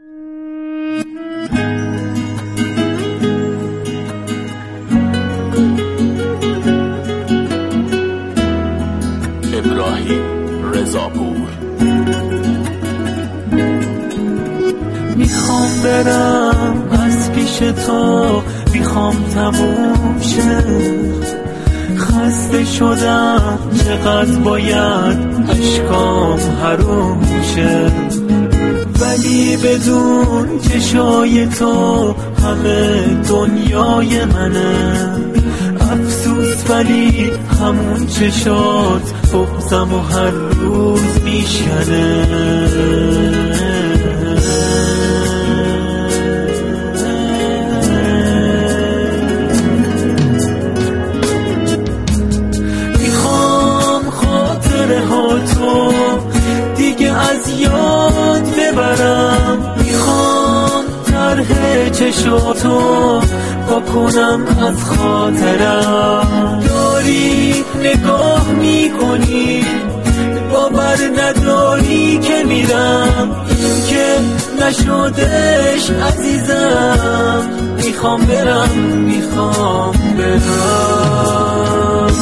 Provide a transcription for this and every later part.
ابراهیم رضاپور. میخوام برم از پیش تو، میخوام تموم شه، خسته شدم چقدر باید اشکام حروم شه، ولی بدون چشای تو همه دنیای منه، افسوس ولی همون چشات بغضم و هر روز میشکنه. میخوام خاطره ها تو دیگه از یاد ببرم، میخوام طرح چشاتو با کنم از خاطرم. داری نگاه میکنی باور نداری که میرم، این که نشدش عزیزم، میخوام برم میخوام برم.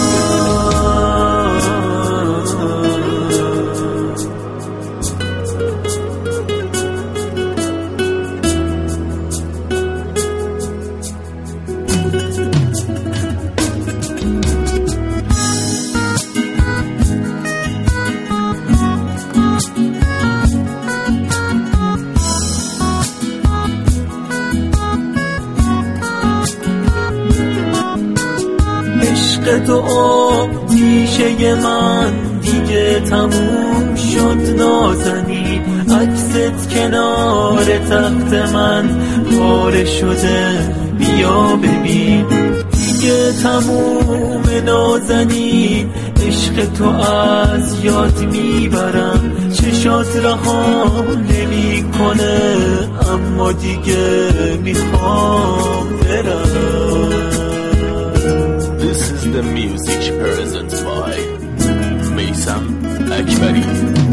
عشق تو آتیشه من دیگه تموم شد نازنی، عکست کنار تخت من پاره شده بیا ببین، دیگه تموم نازنی، عشق تو از یاد میبرم، چشات رها نمی کنه اما دیگه میخوام برم. This is the music present by میثم اکبری.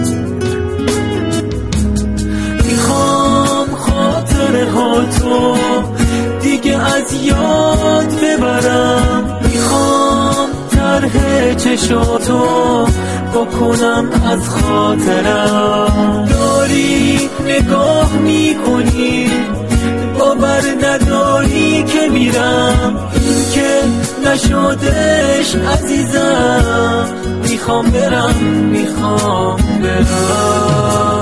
میخوام خاطره ها تو دیگه از یاد ببرم، میخوام طرح چشاتو با کنم از خاطرم. داری نگاه میکنی باور نداری که میرم، این که نشدش عزیزم، میخوام برم میخوام برم.